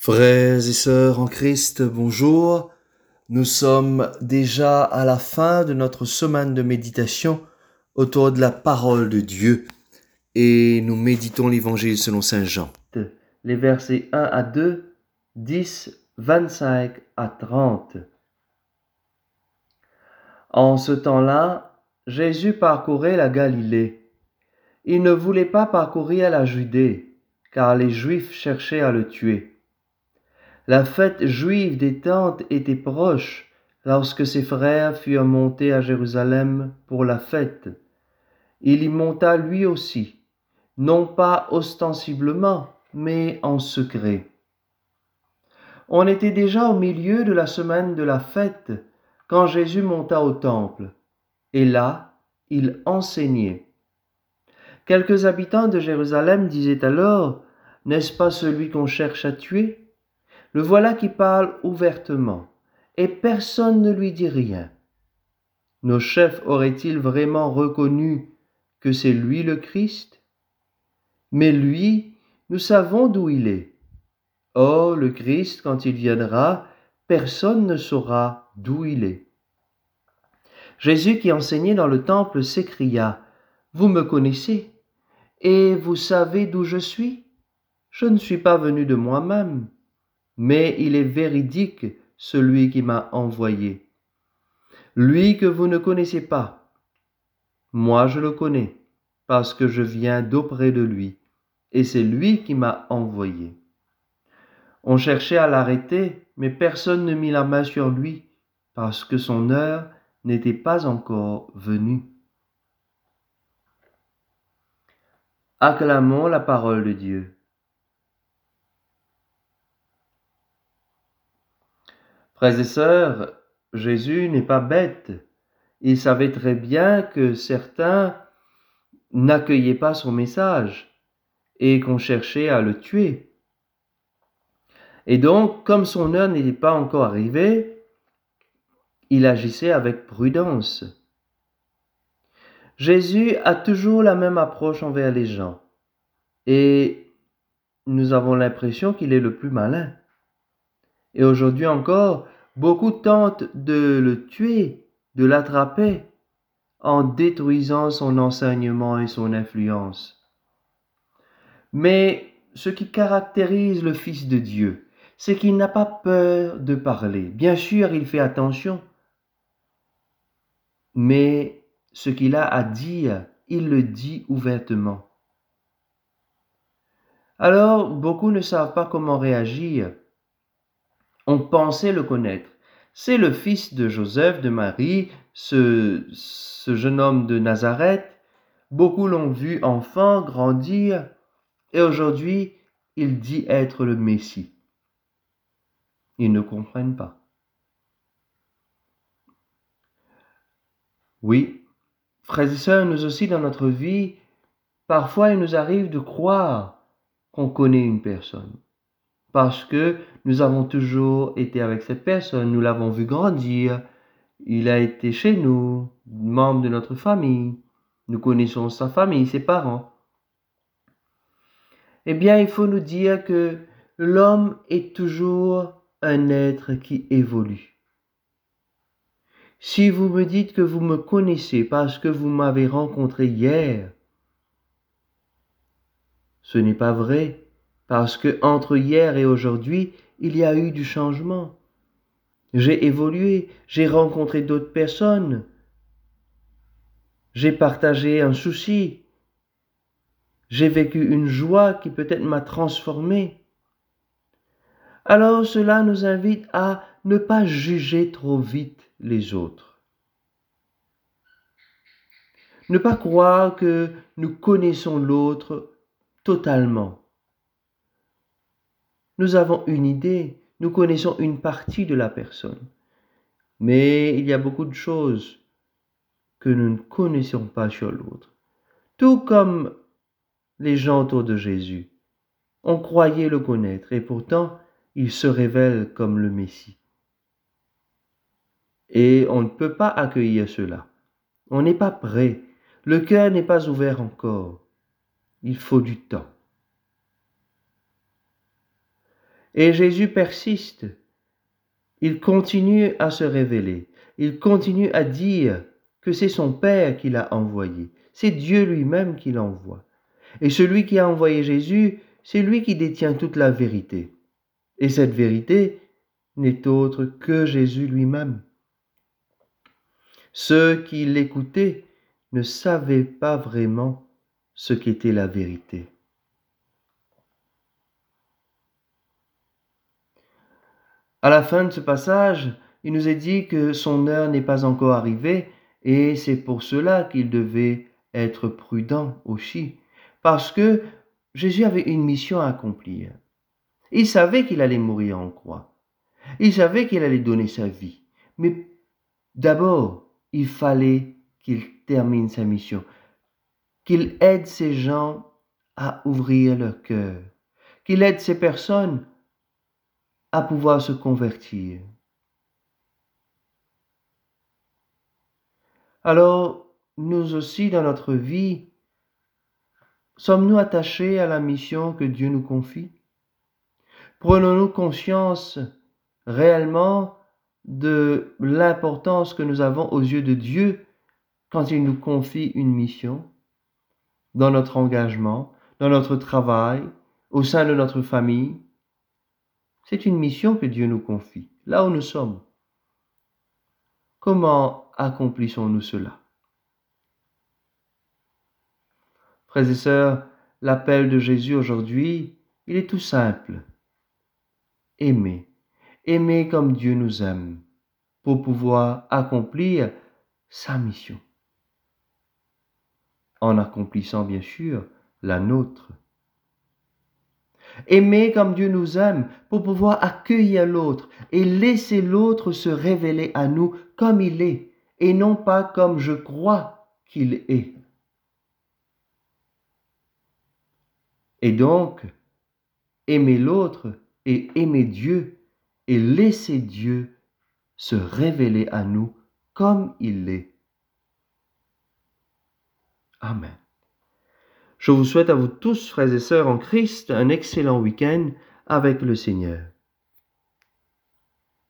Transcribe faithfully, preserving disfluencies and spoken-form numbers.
Frères et sœurs en Christ, bonjour. Nous sommes déjà à la fin de notre semaine de méditation autour de la parole de Dieu et nous méditons l'Évangile selon saint Jean. Les versets un à deux, dix, vingt-cinq à trente. En ce temps-là, Jésus parcourait la Galilée. Il ne voulait pas parcourir la Judée, car les Juifs cherchaient à le tuer. La fête juive des tentes était proche lorsque ses frères furent montés à Jérusalem pour la fête. Il y monta lui aussi, non pas ostensiblement, mais en secret. On était déjà au milieu de la semaine de la fête quand Jésus monta au temple, et là, il enseignait. Quelques habitants de Jérusalem disaient alors, « N'est-ce pas celui qu'on cherche à tuer? Le voilà qui parle ouvertement, et personne ne lui dit rien. Nos chefs auraient-ils vraiment reconnu que c'est lui le Christ? Mais lui, nous savons d'où il est. Or, le Christ, quand il viendra, personne ne saura d'où il est. » Jésus qui enseignait dans le temple s'écria, « Vous me connaissez, et vous savez d'où je suis? Je ne suis pas venu de moi-même, mais il est véridique celui qui m'a envoyé. Lui que vous ne connaissez pas, moi je le connais, parce que je viens d'auprès de lui, et c'est lui qui m'a envoyé. » On cherchait à l'arrêter, mais personne ne mit la main sur lui, parce que son heure n'était pas encore venue. Acclamons la parole de Dieu. Frères et sœurs, Jésus n'est pas bête. Il savait très bien que certains n'accueillaient pas son message et qu'on cherchait à le tuer. Et donc, comme son heure n'était pas encore arrivée, il agissait avec prudence. Jésus a toujours la même approche envers les gens. Et nous avons l'impression qu'il est le plus malin. Et aujourd'hui encore, beaucoup tentent de le tuer, de l'attraper, en détruisant son enseignement et son influence. Mais ce qui caractérise le Fils de Dieu, c'est qu'il n'a pas peur de parler. Bien sûr, il fait attention. Mais ce qu'il a à dire, il le dit ouvertement. Alors, beaucoup ne savent pas comment réagir. On pensait le connaître. C'est le fils de Joseph, de Marie, ce, ce jeune homme de Nazareth. Beaucoup l'ont vu enfant grandir, et aujourd'hui, il dit être le Messie. Ils ne comprennent pas. Oui, frères et sœurs, nous aussi dans notre vie, parfois il nous arrive de croire qu'on connaît une personne. Parce que nous avons toujours été avec cette personne, nous l'avons vu grandir, il a été chez nous, membre de notre famille, nous connaissons sa famille, ses parents. Eh bien, il faut nous dire que l'homme est toujours un être qui évolue. Si vous me dites que vous me connaissez parce que vous m'avez rencontré hier, ce n'est pas vrai, parce que entre hier et aujourd'hui, il y a eu du changement. J'ai évolué, j'ai rencontré d'autres personnes, j'ai partagé un souci, j'ai vécu une joie qui peut-être m'a transformé. Alors cela nous invite à ne pas juger trop vite les autres. Ne pas croire que nous connaissons l'autre totalement. Nous avons une idée, nous connaissons une partie de la personne. Mais il y a beaucoup de choses que nous ne connaissons pas sur l'autre. Tout comme les gens autour de Jésus. On croyait le connaître et pourtant il se révèle comme le Messie. Et on ne peut pas accueillir cela. On n'est pas prêt. Le cœur n'est pas ouvert encore. Il faut du temps. Et Jésus persiste. Il continue à se révéler. Il continue à dire que c'est son Père qui l'a envoyé. C'est Dieu lui-même qui l'envoie. Et celui qui a envoyé Jésus, c'est lui qui détient toute la vérité. Et cette vérité n'est autre que Jésus lui-même. Ceux qui l'écoutaient ne savaient pas vraiment ce qu'était la vérité. À la fin de ce passage, il nous est dit que son heure n'est pas encore arrivée et c'est pour cela qu'il devait être prudent aussi, parce que Jésus avait une mission à accomplir. Il savait qu'il allait mourir en croix. Il savait qu'il allait donner sa vie. Mais d'abord, il fallait qu'il termine sa mission, qu'il aide ces gens à ouvrir leur cœur, qu'il aide ces personnes à pouvoir se convertir. Alors, nous aussi, dans notre vie, sommes-nous attachés à la mission que Dieu nous confie? Prenons-nous conscience réellement de l'importance que nous avons aux yeux de Dieu quand il nous confie une mission dans notre engagement, dans notre travail, au sein de notre famille? C'est une mission que Dieu nous confie, là où nous sommes. Comment accomplissons-nous cela? Frères et sœurs, l'appel de Jésus aujourd'hui, il est tout simple. Aimer. Aimer comme Dieu nous aime pour pouvoir accomplir sa mission. En accomplissant bien sûr la nôtre. Aimer comme Dieu nous aime pour pouvoir accueillir l'autre et laisser l'autre se révéler à nous comme il est et non pas comme je crois qu'il est. Et donc, aimer l'autre et aimer Dieu et laisser Dieu se révéler à nous comme il est. Amen. Je vous souhaite à vous tous, frères et sœurs en Christ, un excellent week-end avec le Seigneur.